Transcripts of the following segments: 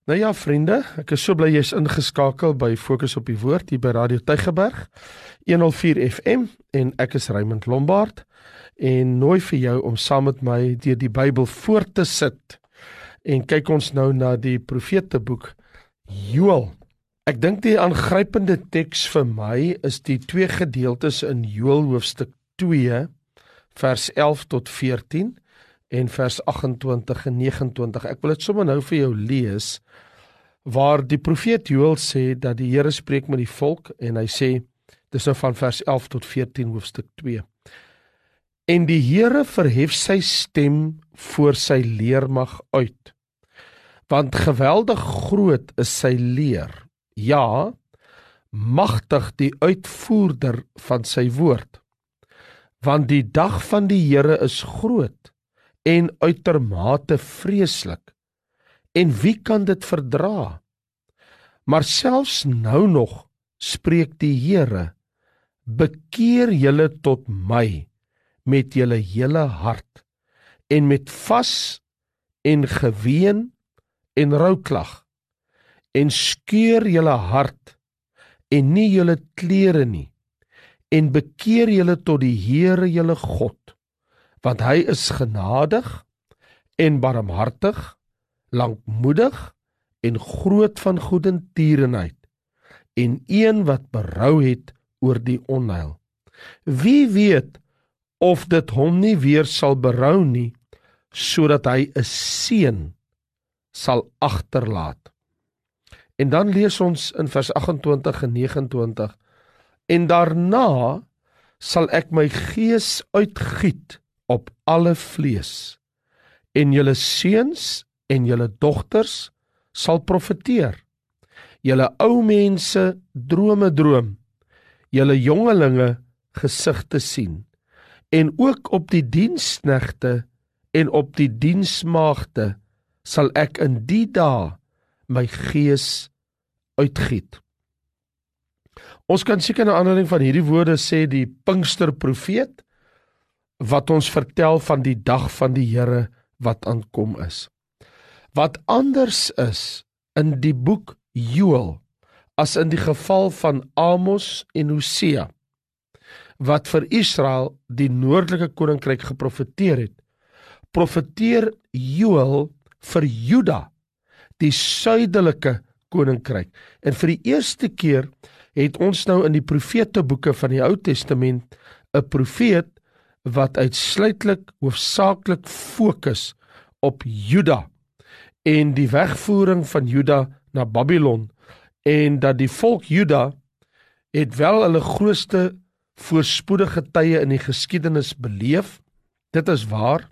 Nou ja, vriende, ek is so bly jy is ingeskakel by Fokus op die Woord hier by Radio Tygerberg 104 FM en ek is Raymond Lombard en nooi vir jou om saam met my deur die Bybel voor te sit en kyk ons nou na die profeteboek Joël. Ek dink die aangrypende teks vir my is die twee gedeeltes in Joël hoofstuk 2 vers 11 tot 14 en vers 28 en 29. Ek wil dit sommer nou vir jou lees, waar die profeet Joël sê dat die Here spreek met die volk en hy sê, dis nou van vers 11 tot 14 hoofstuk 2. En die Here verhef sy stem voor sy leermag uit, want geweldig groot is sy leer, ja, magtig die uitvoerder van sy woord. Want die dag van die Here is groot en uitermate vreeslik, en wie kan dit verdra? Maar selfs nou nog spreek die Here, bekeer julle tot my met julle hele hart, en met vas en geween en rouklag, en skeur julle hart, en nie julle klere nie, en bekeer julle tot die Here julle God, want hy is genadig en barmhartig, lankmoedig en groot van goedertierenheid, en een wat berou het oor die onheil. Wie weet of dit hom nie weer sal berou nie, sodat hy 'n seun sal agterlaat. En dan lees ons in vers 28 en 29, en daarna sal ek my gees uitgiet op alle vlees, en julle seuns en julle dogters sal profeteer, julle ou mense drome droom, julle jongelinge gesigte sien, en ook op die diensknegte en op die diensmaagde sal ek in die dae my gees uitgiet. Ons kan seker na aanleiding van hierdie woorde sê die Pinksterprofeet, wat ons vertel van die dag van die Here wat aankom is. Wat anders is in die boek Joël as in die geval van Amos en Hosea, wat vir Israel die noordelike koninkryk geprofeteer het, profeteer Joël vir Juda, die suidelike koninkryk. En vir die eerste keer het ons nou in die profeteboeke van die Ou Testament 'n profeet wat uitsluitlik hoofsaaklik fokus op Juda en die wegvoering van Juda na Babylon, en dat die volk Juda het wel hulle grootste voorspoedige tye in die geskiedenis beleef. Dit is waar.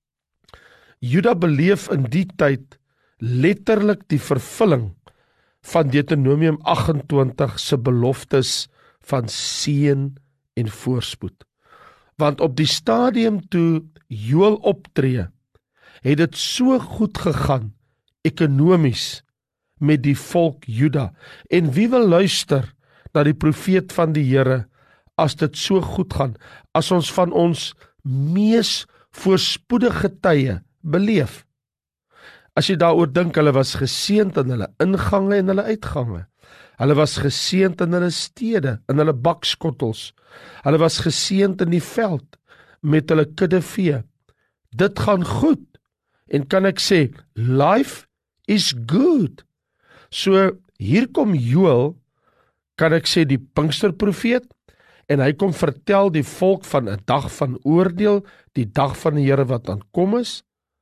Juda beleef in die tyd letterlik die vervulling van Deuteronomium 28 se beloftes van seën en voorspoed. Want op die stadium toe Joël optree, het dit so goed gegaan, ekonomies, met die volk Juda. En wie wil luister na die profeet van die Here, as dit so goed gaan, as ons van ons mees voorspoedige tye beleef? As jy daaroor dink, hulle was geseënd in hulle ingange en hulle uitgange. Hulle was geseënd in hulle stede, in hulle bakskottels. Hulle was geseënd in die veld, met hulle kudde vee. Dit gaan goed. En kan ek sê, life is good. So, hier kom Joël, kan ek sê die Pinksterprofeet, en hy kom vertel die volk van 'n dag van oordeel, die dag van die Here wat aankom is.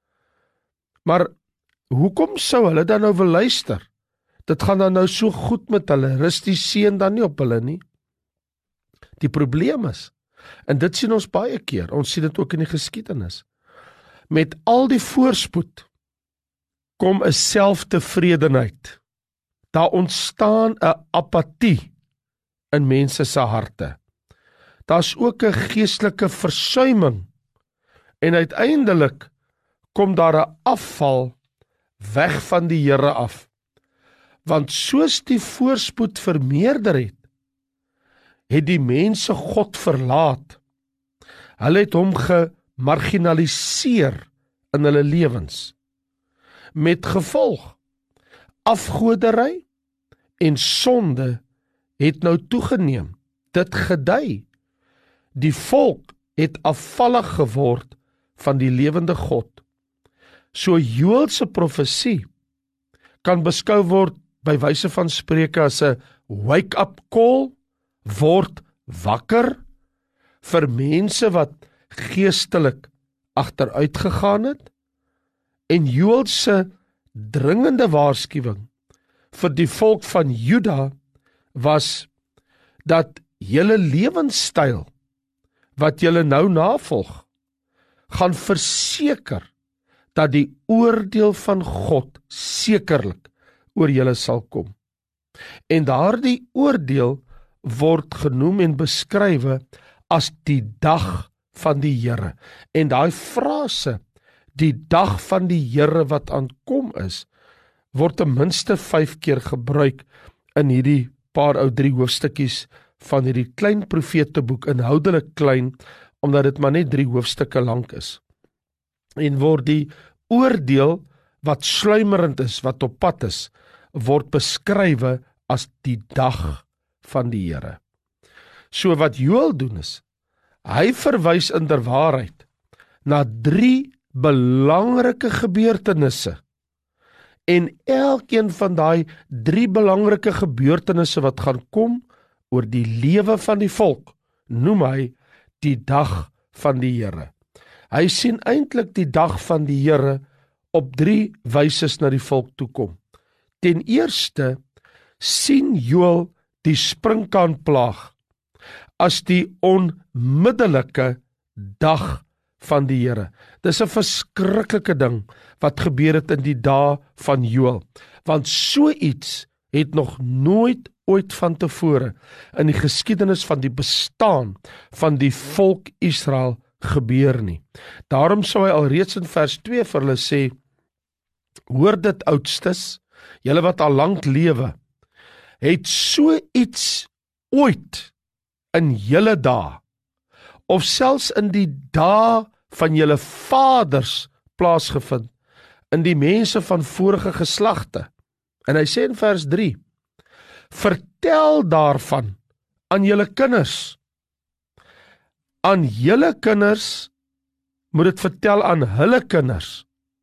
Maar hoekom sou hulle dan nou wil luister? Dit gaan dan nou so goed met hulle, rus die seën dan nie op hulle nie? Die probleem is, en dit sien ons baie keer, ons sien dit ook in die geskiedenis, met al die voorspoed, kom 'n selftevredenheid. Daar ontstaan 'n apatie in mense se harte. Daar's ook 'n geestelike versuiming, en uiteindelik kom daar 'n afval weg van die Here af. Want soos die voorspoed vermeerder het die mense God verlaat. Hulle het hom gemarginaliseer in hulle lewens. Met gevolg, afgoderry en sonde het nou toegeneem. Dit gedei. Die volk het afvallig geword van die lewende God. So Joël se profesie kan beskou word by wyse van spreuke as 'n wake-up call, word wakker vir mense wat geestelik agteruit gegaan het, en Joël se dringende waarskuwing vir die volk van Juda was dat julle lewenstyl wat julle nou navolg, gaan verseker dat die oordeel van God sekerlik oor julle sal kom. En daardie oordeel word genoem en beskrywe as die dag van die Here. En daai frase, die dag van die Here wat aankom is, word ten minste 5 keer gebruik in hierdie paar ou 3 hoofstukkies van hierdie klein profeteboek, inhoudelik klein, omdat dit maar net 3 hoofstukke lank is. En word die oordeel wat sluimerend is, wat op pad is, word beskrywe as die dag van die Here. So wat Joël doen is, hy verwys inderwaarheid na 3 belangrike gebeurtenisse. En elkeen van daai 3 belangrike gebeurtenisse wat gaan kom oor die lewe van die volk, noem hy die dag van die Here. Hy sien eintlik die dag van die Here op 3 wyses na die volk toe kom. Ten eerste sien Joël die sprinkaanplaag as die onmiddellike dag van die Here. Dis 'n verskriklike ding wat gebeur het in die dae van Joël, want so iets het nog nooit ooit van tevore in die geskiedenis van die bestaan van die volk Israel gebeur nie. Daarom sou hy alreeds in vers 2 vir hulle sê, hoor dit oudstes, julle wat al lank lewe, het so iets ooit in julle dae, of selfs in die dae van julle vaders plaasgevind, in die mense van vorige geslagte. En hy sê in vers 3, vertel daarvan aan julle kinders. Aan julle kinders moet dit vertel aan hulle kinders.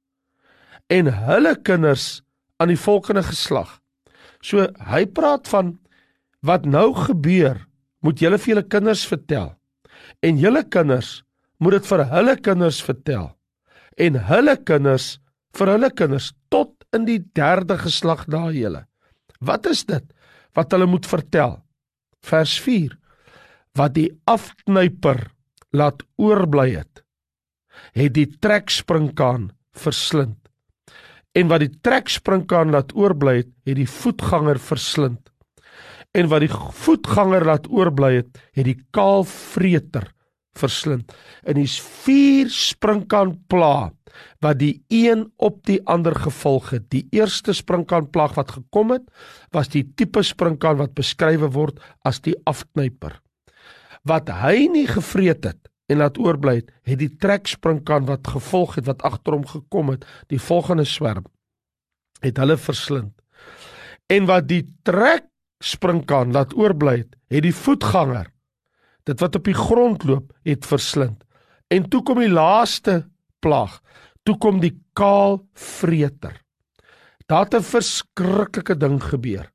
En hulle kinders aan die volgende geslag. So hy praat van wat nou gebeur, moet julle vir julle kinders vertel. En julle kinders moet dit vir hulle kinders vertel. En hulle kinders vir hulle kinders tot in die 3de geslag na julle. Wat is dit wat hulle moet vertel? Vers 4. Wat die afknyper laat oorbly het die treksprinkaan verslind. En wat die treksprinkaan laat oorbly het die voetganger verslind. En wat die voetganger laat oorbly het die kaalvreter verslind. En hier's 4 sprinkaanplaag wat die een op die ander gevolg het. Die eerste sprinkaanplaag wat gekom het, was die tipe sprinkaan wat beskrywe word as die afknyper. Wat hy nie gevreet het en laat oorbly het die treksprinkaan wat gevolg het, wat agter hom gekom het, die volgende swerm, het hulle verslind. En wat die treksprinkaan laat oorbly het die voetganger, dit wat op die grond loop, het verslind. En toe kom die laaste plaag, toe kom die kaalvreter. Daar het 'n verskriklike ding gebeur.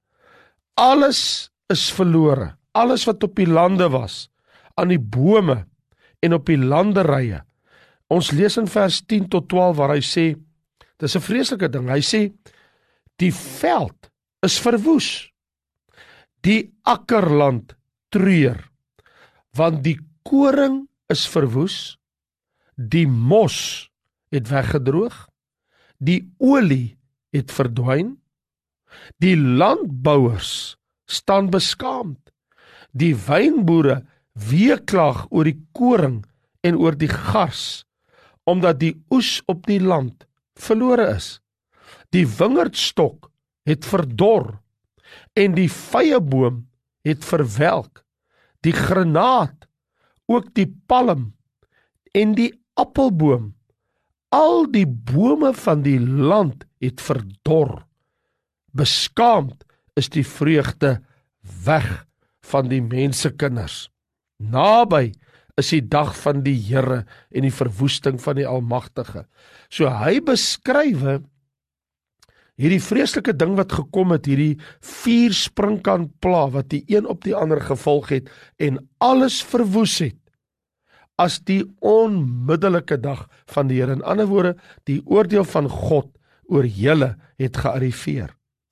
Alles is verlore, alles wat op die lande was, aan die bome en op die landerye. Ons lees in vers 10 tot 12 waar hy sê, dis 'n vreeslike ding, hy sê, die veld is verwoes, die akkerland treur, want die koring is verwoes, die mos het weggedroog, die olie het verdwyn, die landbouers staan beskaamd, die wynboere weeklag oor die koring en oor die gars, omdat die oes op die land verlore is. Die wingerdstok het verdor en die vyeboom het verwelk, die granaat, ook die palm en die appelboom, al die bome van die land het verdor, Beskaamd is die vreugde weg van die mensekinders. Naby is die dag van die Here en die verwoesting van die Almagtige. So hy beskrywe hierdie vreeslike ding wat gekom het, hierdie 4 sprinkaan-pla wat die een op die ander gevolg het en alles verwoes het, as die onmiddellike dag van die Here. In ander woorde, die oordeel van God oor julle het gearriveer.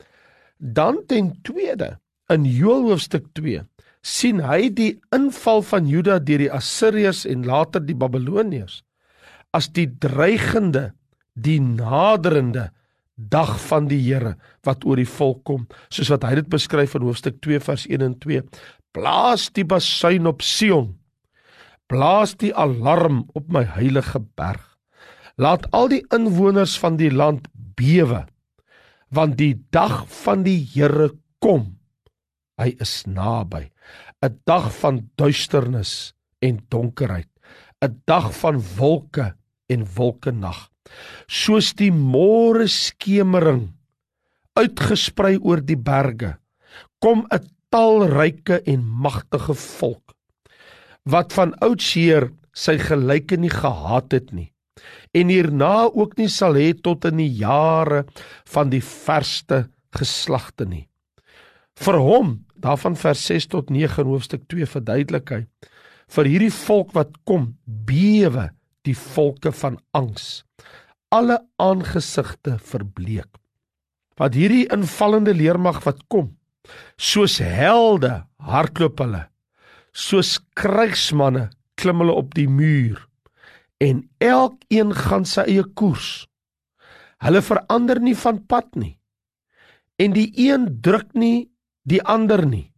Dan ten tweede, in Joël hoofstuk 2, sien hy die inval van Juda deur die Assiriërs en later die Babiloniërs as die dreigende, die naderende dag van die Here wat oor die volk kom, soos wat hy dit beskryf in hoofstuk 2 vers 1 en 2. Blaas die basuin op Sion, blaas die alarm op my heilige berg. Laat al die inwoners van die land bewe, want die dag van die Here kom. Hy is naby. 'n dag van duisternis en donkerheid, 'n dag van wolke en wolkenag. Soos die môre skemering uitgesprei oor die berge, kom 'n talryke en magtige volk, wat van oudsher sy gelyke nie gehad het nie, en hierna ook nie sal hê tot in die jare van die verste geslagte nie. Vir hom, daarvan vers 6 tot 9 in hoofstuk 2 verduidelik hy, vir hierdie volk wat kom, bewe die volke van angs, alle aangesigte verbleek. Wat hierdie invallende leermag wat kom, soos helde hardloop hulle, soos krygsmanne klim hulle op die muur, en elkeen gaan sy eie koers. Hulle verander nie van pad nie, en die een druk nie die ander nie.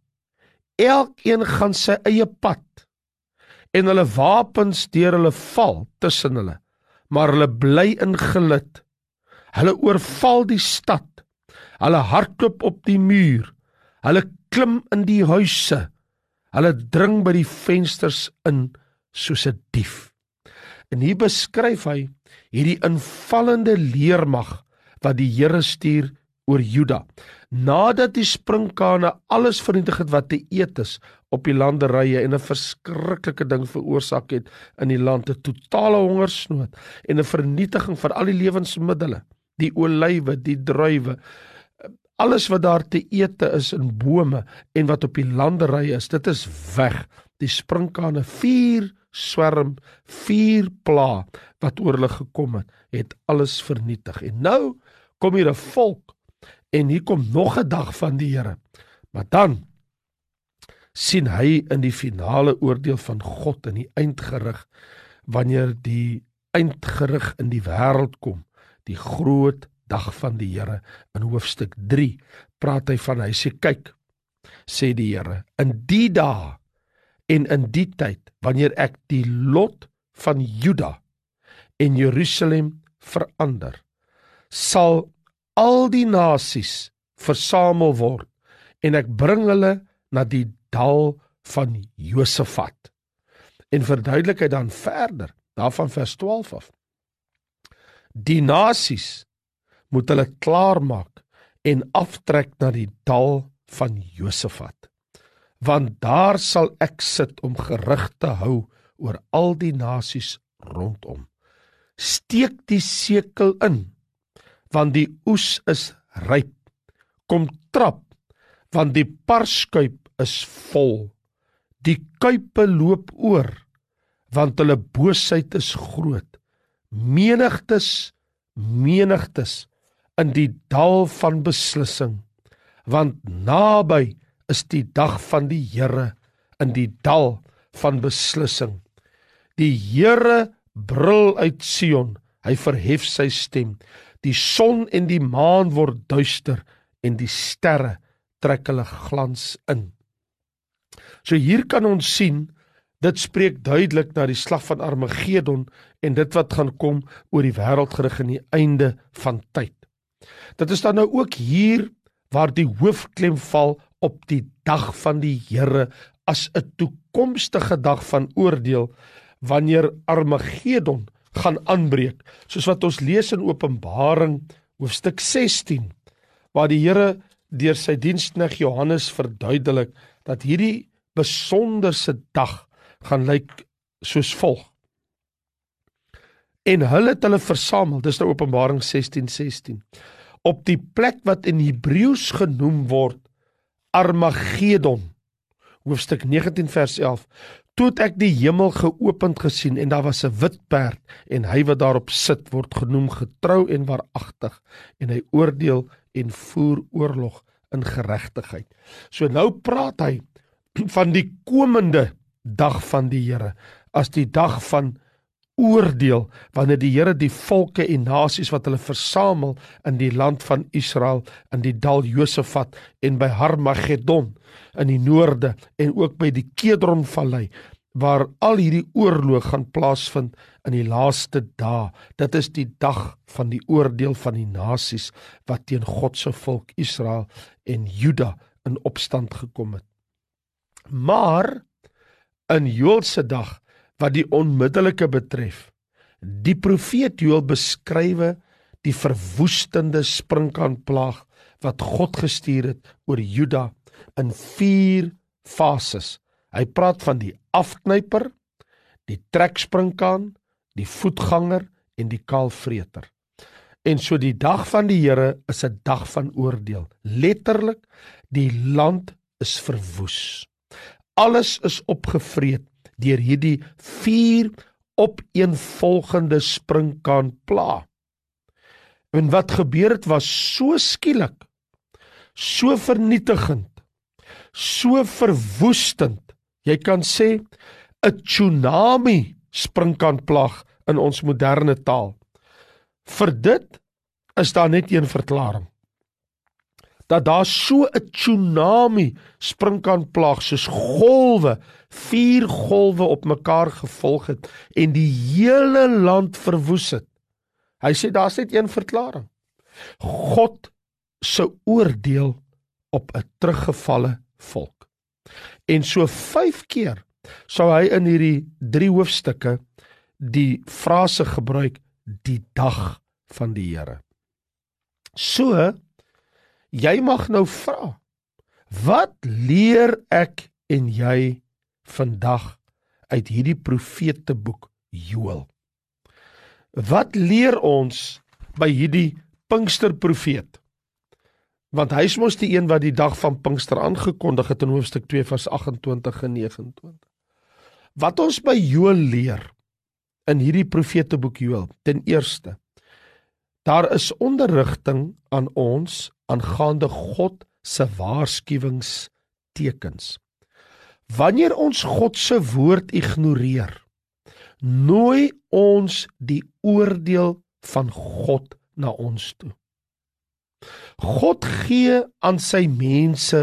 Elkeen gaan sy eie pad, en hulle wapens deur hulle val tussen hulle, maar hulle bly in gelid. Hulle oorval die stad, hulle hardloop op die muur, hulle klim in die huise, hulle dring by die vensters in soos 'n dief. En hier beskryf hy hierdie invallende leermag wat die Here stuur oor Juda. Nadat die sprinkane alles vernietig het wat te eet is op die landerye en 'n verskriklike ding veroorsaak het in die land, 'n totale hongersnood en 'n vernietiging van al die lewensmiddele, die olywe, die druiwe, alles wat daar te ete is in bome en wat op die landerye is, dit is weg. Die sprinkane, 4 swerm, 4 pla wat oor hulle gekom het alles vernietig. En nou kom hier 'n volk en hier kom nog 'n dag van die Here. Maar dan sien hy in die finale oordeel van God in die eindgerig, wanneer die eindgerig in die wêreld kom, die groot dag van die Here. In hoofstuk 3 praat hy van, hy sê, kyk, sê die Here, in die dae en in die tyd, wanneer ek die lot van Juda en Jerusalem verander, sal al die nasies versamel word en ek bring hulle na die dal van Josafat. En verduidelik hy dan verder, daarvan vers 12 af. Die nasies moet hulle klaarmaak en aftrek na die dal van Josafat, want daar sal ek sit om gerig te hou oor al die nasies rondom. Steek die sekel in, want die oes is ryp. Kom trap, want die parskuip is vol. Die kuipe loop oor, want hulle boosheid is groot. Menigtes, menigtes in die dal van beslissing, want naby is die dag van die Here in die dal van beslissing. Die Here brul uit Sion, hy verhef sy stem. Die son en die maan word duister en die sterre trek hulle glans in. So hier kan ons sien, dit spreek duidelik na die slag van Armageddon en dit wat gaan kom oor die wêreld gerig in die einde van tyd. Dit is dan nou ook hier waar die hoofklem val op die dag van die Here as 'n toekomstige dag van oordeel wanneer Armageddon gaan aanbreek, soos wat ons lees in Openbaring hoofstuk 16, waar die Here deur sy diensknegt Johannes verduidelik dat hierdie besonderse dag gaan lyk soos volg. En hulle het hulle versamel, dis nou Openbaring 16:16, op die plek wat in Hebreëus genoem word Armageddon, hoofstuk 19 vers 11, toe het ek die hemel geopend gesien en daar was 'n wit perd en hy wat daarop sit word genoem getrou en waaragtig en hy oordeel en voer oorlog in geregtigheid. So nou praat hy van die komende dag van die Here as die dag van oordeel, wanneer die Here die volke en nasies wat hulle versamel in die land van Israel, in die dal Josafat en by Armageddon in die noorde en ook by die Kedronvallei, waar al hierdie oorlog gaan plaasvind in die laaste dae. Dit is die dag van die oordeel van die nasies wat teen God se volk Israel en Juda in opstand gekom het. Maar in Joël se dag, wat die onmiddellike betref, die profeet Joël beskrywe die verwoestende sprinkaanplaag wat God gestuur het oor Juda in 4 fases. Hy praat van die afknyper, die treksprinkaan, die voetganger en die kaalvreter. En so die dag van die Here is 'n dag van oordeel. Letterlik, die land is verwoes. Alles is opgevreet deur hierdie 4 opeenvolgende sprinkaanplaag. En wat gebeur het was so skielik, so vernietigend, so verwoestend. Jy kan sê 'n tsunami sprinkaanplaag in ons moderne taal. Vir dit is daar net een verklaring. Dat daar so 'n tsunami sprinkaanplaag soos golwe, 4 golwe op mekaar gevolg het en die hele land verwoes het. Hy sê daar's net een verklaring. God se oordeel op 'n teruggevalle volk. En so 5 keer sou hy in hierdie 3 hoofstukke die frase gebruik, die dag van die Here. So, jy mag nou vra, wat leer ek en jy vandag uit hierdie profeteboek Joël? Wat leer ons by hierdie Pinksterprofeet? Want hy is mos die een wat die dag van Pinkster aangekondig het in hoofstuk 2 vers 28 en 29. Wat ons by Joël leer in hierdie profeteboek Joël, ten eerste, daar is onderrigting aan ons aangaande God se waarskuwingstekens. Wanneer ons God se woord ignoreer, nooi ons die oordeel van God na ons toe. God gee aan sy mense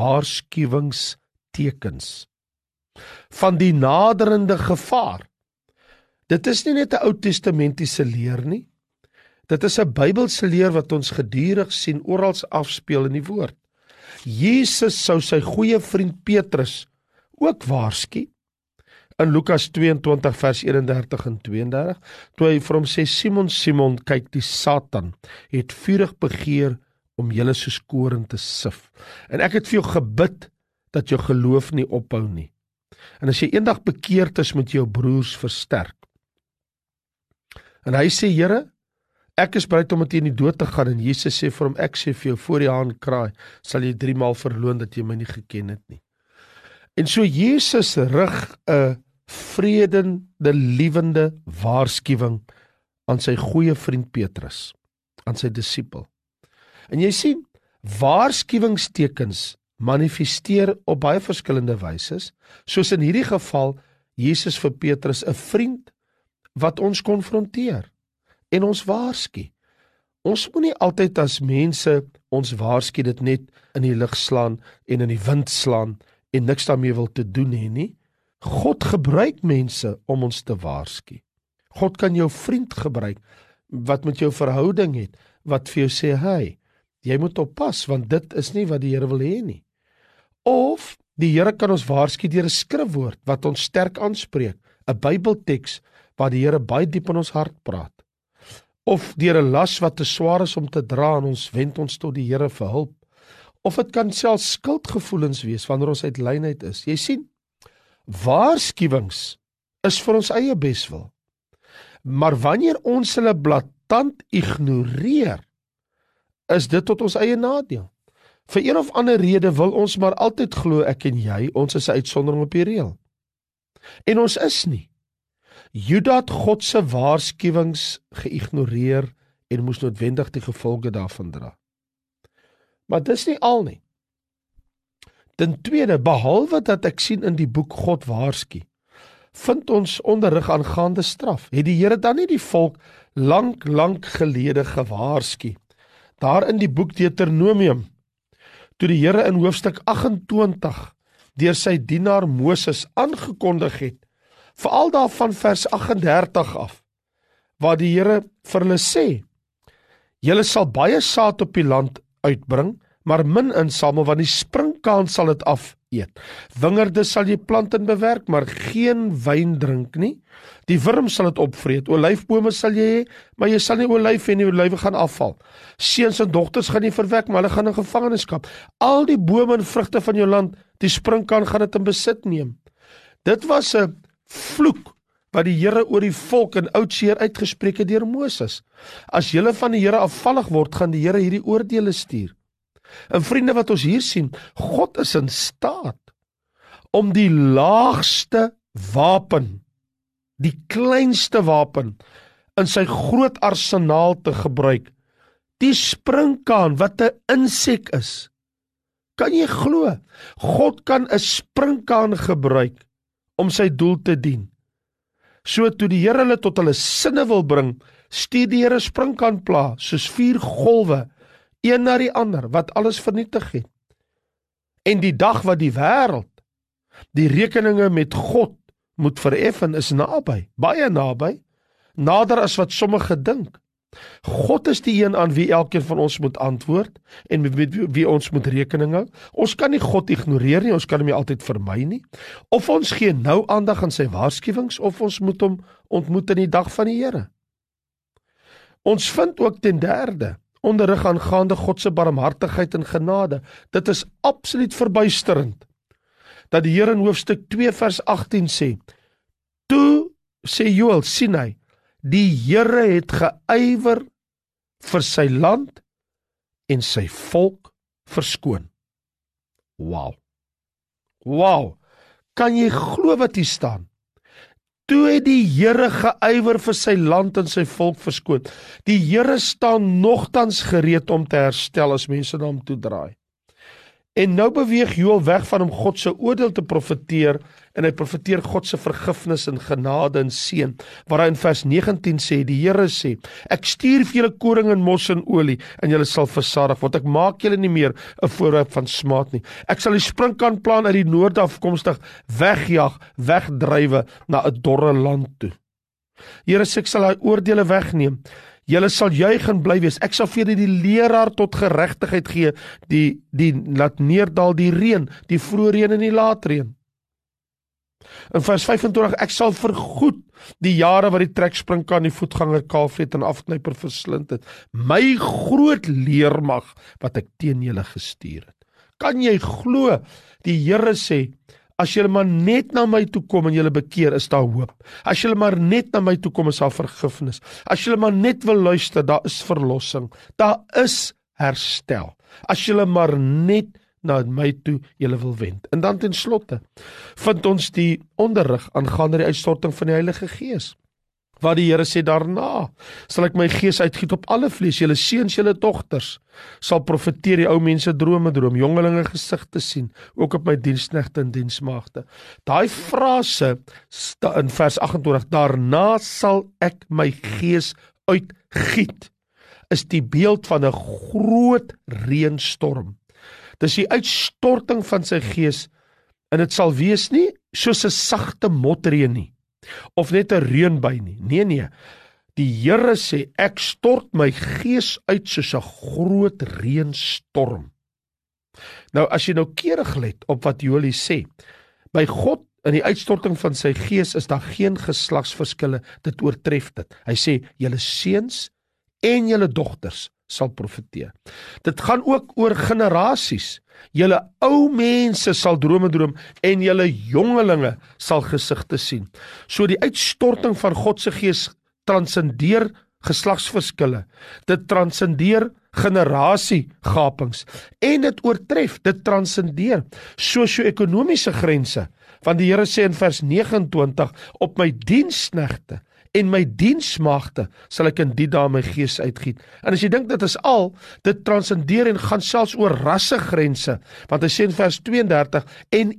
waarskuwingstekens van die naderende gevaar. Dit is nie net 'n Ou Testamentiese leer nie. Dit is 'n Bybelse leer wat ons gedurig sien oral afspeel in die woord. Jesus sou sy goeie vriend Petrus ook waarsku in Lukas 22 vers 31 en 32, toe hy vir hom sê, Simon, Simon, kyk, die Satan het vurig begeer om julle soos koring te sif. En ek het vir jou gebid dat jou geloof nie ophou nie. En as jy eendag bekeerd is, met jou broers versterk. En hy sê, Here, ek is bereid om met U in die dood te gaan. En Jesus sê vir hom, ek sê vir jou, voor die haan kraai, sal jy 3 maal verloon dat jy my nie geken het nie. En so Jesus rig 'n vredende, liewende waarskuwing aan sy goeie vriend Petrus, aan sy disipel. En jy sien, waarskuwingstekens manifesteer op baie verskillende wyse, soos in hierdie geval Jesus vir Petrus 'n vriend wat ons konfronteer en ons waarsku. Ons moet nie altyd as mense ons waarsku dit net in die lug slaan en in die wind slaan en niks daarmee wil te doen hê nie. God gebruik mense om ons te waarsku. God kan jou vriend gebruik wat met jou verhouding het, wat vir jou sê, hey, jy moet oppas, want dit is nie wat die Here wil hê nie. Of die Here kan ons waarsku deur 'n skrifwoord wat ons sterk aanspreek, 'n Bybelteks waar die Here baie diep in ons hart praat. of deur 'n las wat te swaar is om te dra en ons wend ons tot die Here vir hulp, of dit kan selfs skuldgevoelens wees wanneer ons uit lynheid is. Jy sien, waarskuwings is vir ons eie beswil. Maar wanneer ons hulle blaatant ignoreer, is dit tot ons eie nadeel. Vir een of ander rede wil ons maar altyd glo ek en jy, ons is 'n uitsondering op die reël. En ons is nie. Juda het God se waarskuwings geïgnoreer en moes noodwendig die gevolge daarvan dra. Maar dis nie al nie. Ten tweede, behalwe dat ek sien in die boek God waarsku, vind ons onderrig aangaande straf. Het die Here dan nie die volk lank gelede gewaarsku? Daar in die boek Deuteronomium, toe die Here in hoofstuk 28 deur sy dienaar Moses aangekondig het, veral daarvan vers 38 af, waar die Here vir hulle sê, julle sal baie saad op die land uitbring, maar min insamel, want die sprinkaan sal dit afeet. Wingerde sal jy plant en bewerk, maar geen wyn drink nie. Die wurm sal dit opvreet. Olyfbome sal jy hê, maar jy sal nie olyf hê nie, olywe gaan afval. Seuns en dogters gaan nie verwek, maar hulle gaan in gevangenskap. Al die bome en vrugte van jou land, die sprinkaan gaan dit in besit neem. Dit was 'n vloek wat die Here oor die volk in Oudseer uitgespreek het deur Moses. As julle van die Here afvallig word, gaan die Here hierdie oordeele stuur. En vriende, wat ons hier sien, God is in staat om die laagste wapen, die kleinste wapen, in sy groot arsenaal te gebruik. Die sprinkaan wat 'n insek is. Kan jy glo? God kan 'n sprinkaan gebruik om sy doel te dien. So toe die Here hulle tot hulle sinne wil bring, stuur die Here sprinkaan pla, soos 4 golwe, een na die ander, wat alles vernietig het. En die dag wat die wêreld die rekeninge met God moet vereffen, is naby, baie naby, nader as wat sommige dink. God is die een aan wie elkeen van ons moet antwoord en met wie ons moet rekening hou. Ons kan nie God ignoreer nie, ons kan hom nie altyd vermy nie. Of ons gee nou aandag aan sy waarskuwings, of ons moet hom ontmoet in die dag van die Here. Ons vind ook ten derde onderrig aangaande God se barmhartigheid en genade. Dit is absoluut verbuisterend dat die Here in hoofstuk 2 vers 18 sê, toe sê Joël, sien hy, die Here het geywer vir sy land en sy volk verskoon. Wow, kan jy glo wat hier staan? Toe het die Here geywer vir sy land en sy volk verskoon. Die Here staan nogtans gereed om te herstel as mense na hom toe draai. En nou beweeg Joël weg van om God se oordeel te profeteer, en hy profeteer God se vergifnis en genade en seën, waar hy in vers 19 sê, die Here sê, ek stuur vir julle koring en mos en olie, en julle sal versadig word. Ek maak julle nie meer 'n voorwerp van smaad nie. Ek sal die sprinkaanplaan uit die noorde afkomstig wegjag, wegdrywe na 'n dorre land toe. Here sê, ek sal hy oordeele wegneem. Julle sal juig en bly wees. Ek sal vir julle die leraar tot geregtigheid gee, die laat neerdal die reën, die vroeë reën en die laatreën. In vers 25, ek sal vergoed die jare wat die treksprinkaan die voetganger kaalvleet en afknyper verslind het. My groot leermag wat ek teen julle gestuur het. Kan jy glo? Die Here sê, as julle maar net na my toe kom en julle bekeer, is daar hoop. As julle maar net na my toe kom, is daar vergifnis. As julle maar net wil luister, daar is verlossing. Daar is herstel. As julle maar net na my toe julle wil wend. En dan ten slotte vind ons die onderrig aangaande die uitstorting van die Heilige Gees. Waar die Here sê, daarna sal ek my gees uitgiet op alle vlees, julle seuns, julle dogters sal profeteer, die ou mense drome droom, jongelinge gesigte sien, ook op my diensknegte en diensmaagde. Daai frase in vers 28, daarna sal ek my gees uitgiet, is die beeld van 'n groot reënstorm. Dis die uitstorting van sy gees, en dit sal wees nie soos 'n sagte motreën nie, of net 'n reënbui nie. Nee, die Here sê, ek stort my gees uit soos 'n groot reënstorm. Nou, as jy noukeurig let op wat Joël sê, by God in die uitstorting van sy gees is daar geen geslagsverskille, dit oortref dit. Hy sê, julle seuns, en julle dogters sal profeteer. Dit gaan ook oor generasies. Julle ou mense sal drome droom en julle jongelinge sal gesigte sien. So die uitstorting van God se gees transcendeer geslagsverskille. Dit transcendeer generasiegapings en dit oortref, dit transcendeer sosio-ekonomiese grense. Want die Here sê in vers 29, op my diensknegte en my diensmagte sal ek in die dae my gees uitgiet. En as jy dink dit is al, dit transcendeer en gaan selfs oor rassegrense, want hy sê in vers 32, en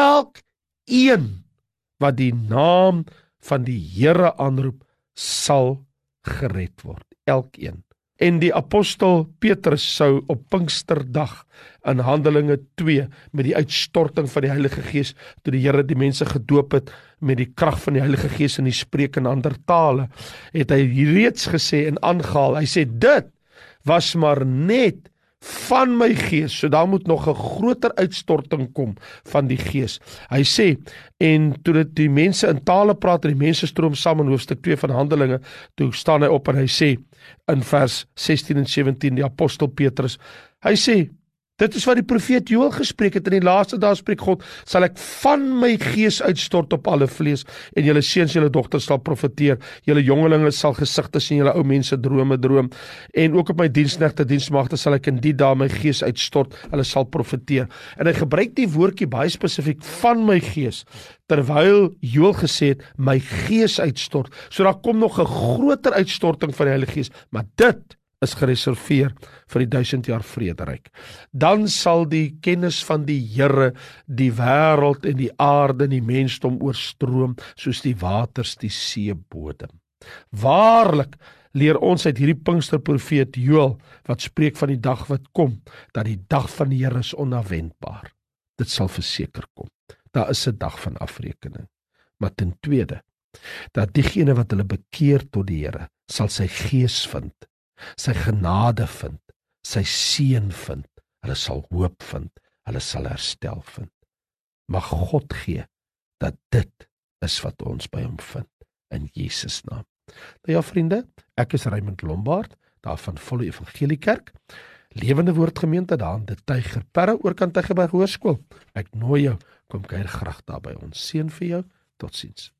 elkeen wat die naam van die Here aanroep, sal gered word. Elkeen. En die apostel Petrus sou op Pinksterdag in Handelinge 2 met die uitstorting van die Heilige Gees, toe die Here die mense gedoop het met die krag van die Heilige Gees en die spreek in ander tale, het hy reeds gesê en aangehaal, hy sê dit was maar net van my gees, so daar moet nog 'n groter uitstorting kom van die gees. Hy sê, en toe dit die mense in tale praat en die mense stroom saam in hoofstuk 2 van Handelinge, toe staan hy op en hy sê, in vers 16 en 17, die apostel Petrus, hy sê, dit is wat die profeet Joël gespreek het, in die laaste dae spreek God, sal ek van my gees uitstort op alle vlees, en julle seuns, julle dogters sal profeteer, julle jongelinge sal gesigte sien, julle ou mense drome droom, en ook op my diensknegte, diensmagte sal ek in die dae my gees uitstort, hulle sal profeteer. En hy gebruik die woordjie baie spesifiek, van my gees, terwyl Joël gesê het, my gees uitstort, so daar kom nog 'n groter uitstorting van die Heilige Gees, maar dit is gereserveer vir die 1000 jaar vrederyk. Dan sal die kennis van die Here die wêreld en die aarde en die mensdom oorstroom, soos die waters die seebodem. Waarlik leer ons uit hierdie Pinksterprofeet Joël, wat spreek van die dag wat kom, dat die dag van die Here is onafwendbaar. Dit sal verseker kom. Daar is 'n dag van afrekening. Maar ten tweede, dat diegene wat hulle bekeer tot die Here, sal sy gees vind, sy genade vind, sy seën vind, hulle sal hoop vind, hulle sal herstel vind. Mag God gee, dat dit is wat ons by hom vind, in Jesus naam. Nou ja vriende, ek is Raymond Lombard, daar van Volle Evangelie Kerk, Lewende Woord Gemeente daar aan die Tygerberg, oorkant Tygerberg Hoërskool. Ek nooi jou, kom kuier graag daar by ons. Seën vir jou, totsiens.